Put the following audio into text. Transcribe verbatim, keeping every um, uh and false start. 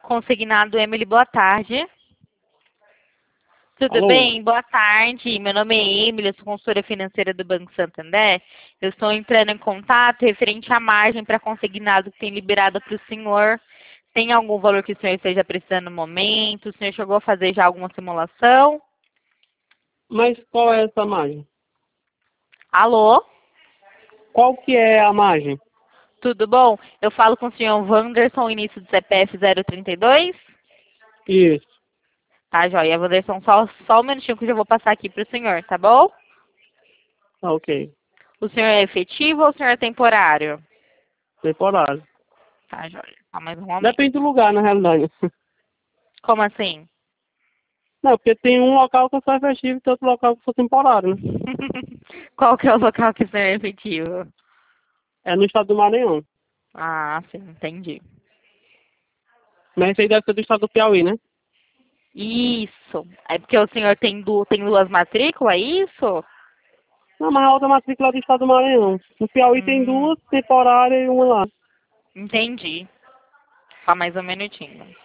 Consignado Emily, boa tarde. Tudo Alô? bem? Boa tarde. Meu nome é Emily, eu sou consultora financeira do Banco Santander. Eu estou entrando em contato referente à margem para consignado que tem liberada para o senhor. Tem algum valor que o senhor esteja precisando no momento? O senhor chegou a fazer já alguma simulação? Mas qual é essa margem? Alô? Qual que é a margem? Tudo bom? Eu falo com o senhor Wanderson, início do C P F zero trinta e dois. Isso, Tá, joia. Wanderson, só, só um minutinho que eu já vou passar aqui para o senhor, tá bom? tá ok. O senhor é efetivo ou o senhor é temporário? Temporário. Tá, joia. Só mais um momento. Depende do lugar, na realidade. Como assim? Não, porque tem um local que eu sou efetivo e tem outro local que eu sou temporário, né? Qual que é o local que o senhor é efetivo? É no estado do Maranhão. Ah, sim, entendi. Mas esse aí deve ser do estado do Piauí, né? Isso. É porque o senhor tem, du tem duas matrículas, é isso? Não, mas a outra matrícula é do estado do Maranhão. No Piauí tem Hum, duas, temporárias e uma lá. entendi. Só mais um minutinho.